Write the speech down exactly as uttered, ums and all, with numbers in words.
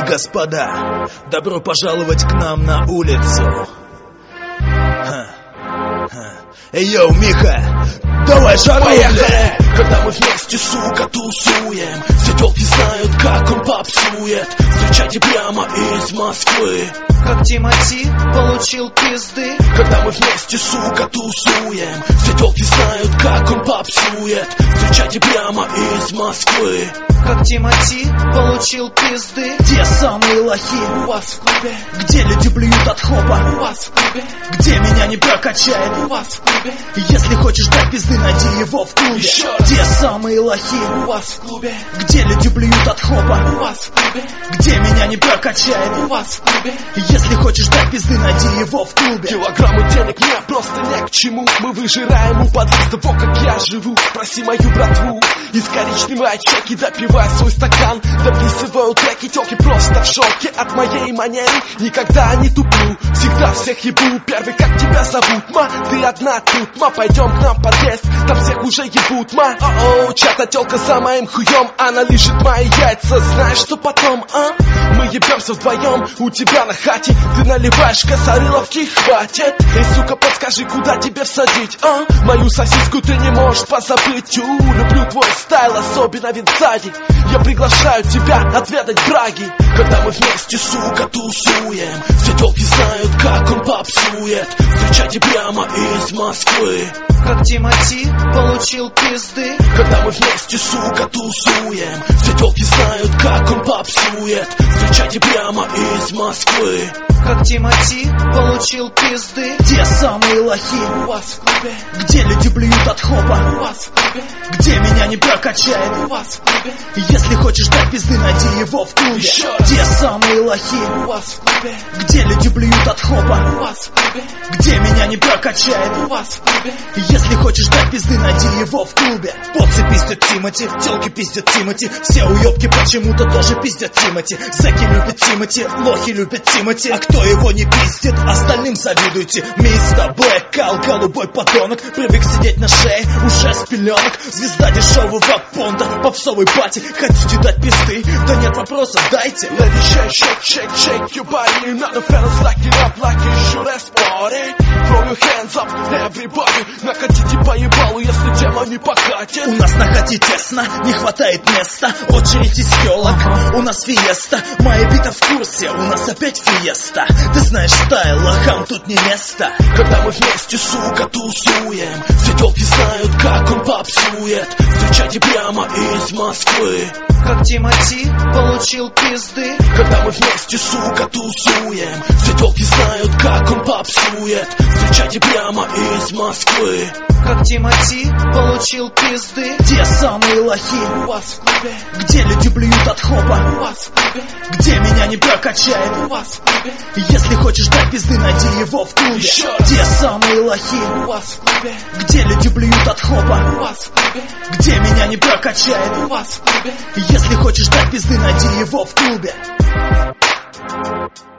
господа, добро пожаловать к нам на улицу. Ха. Ха. Эй, йоу, Миха, давай шаруй, поехали! Когда мы вместе, сука, тусуем, все тёлки знают, как он попсует. Встречайте прямо из Москвы, как Тимати получил пизды. Когда мы вместе, сука, тусуем, все тёлки знают, как он попсует. Встречайте прямо из Москвы, как Тимати получил пизды. Где самые лохи? У вас в клубе. Где люди блюют от хопа? У вас в клубе. Где меня не прокачает? У вас в клубе. Если хочешь дать пизды, найди его в клубе. Еще. Где самые лохи? У вас в клубе. Где люди блюют от хопа? У вас в клубе. Где меня не прокачает? У вас в клубе. Если хочешь дать пизды, найди его в клубе. Килограммы денег мне просто не к чему. Мы выжираем у подъезда, во как я живу. Спроси мою братву. Из коричневой чеки допивай свой стакан, дописываю треки, тёлки просто в шоке от моей манеры. Никогда не туплю, всегда всех ебу. Первый, как тебя зовут, ма? Ты одна тут, ма? Пойдем к нам в подъезд, там всех уже ебут, ма. О-о, чья-то тёлка за моим хуем, она лижет мои яйца. Знаешь, что потом, а? Мы ебемся вдвоем у тебя на хате. Ты наливаешь косорыловки, хватит. Эй, сука, подскажи, куда тебе всадить, а? Мою сосиску ты не можешь позабыть. У, люблю твой стайл, особенно вид сзади. Я приглашаю тебя отведать браги. Когда мы вместе, сука, тусуем, все тёлки знают, как он попсует. Встречайте прямо из Москвы, как Тимати получил пизды. Когда мы вместе, сука, тусуем, все тёлки знают, как он попсует. Встречайте прямо из Москвы, как Тимати получил пизды. Где самые лохи? У вас в клубе. Где люди блюют от хопа? У вас в клубе. Где меня не прокачает? У вас в клубе. Если хочешь дать пизды, найди его в клубе. Еще. Где самые лохи? У вас в клубе. Где люди блюют от хопа? У вас в клубе. Где меня не прокачает? У вас в клубе. Если хочешь дать пизды, найди его в клубе. Поцы пиздят Тимати, телки пиздят Тимати. Все уёбки почему-то тоже пиздят Тимати. Зэки любят Тимати, лохи любят Тимати. А кто его не пиздит, остальным завидуйте. Мистер Блэк, Кал, голубой подонок, привык сидеть на шее, уже с пеленок. Звезда дешевого понта, попсовый пати. Хотите дать пизды? Да нет вопросов, дайте. Lady, shake, shake, shake, shake your body. Not the fellas like it up like you should have spotted. Throw your hands up, everybody. Накатите по ебалу, если тема не покатит. У нас на хате тесно, не хватает места. Очередь из тёлок, у нас фиеста. Моя бита в курсе, у нас опять фиеста. Ты знаешь стайл, лохам тут не место. Когда мы вместе, сука, тусуем, все тёлки знают, как он попсует. Встречайте прямо из Москвы, как Тимати получил пизды. Когда мы вместе, сука, тусуем, все тёлки знают, как он попсует. Встречайте прямо из Москвы, как Тимати получил пизды. Где самые лохи? У вас в клубе. Где люди блюют от хопа? У вас в клубе. Где меня не прокачает? У вас в клубе. Если хочешь дать пизды, найди его в клубе. Еще. Где самые лохи? У вас в клубе. Где люди блюют от хопа? У вас в клубе. Где меня не прокачает? У вас в клубе. Если хочешь дать пизды, найди его в клубе.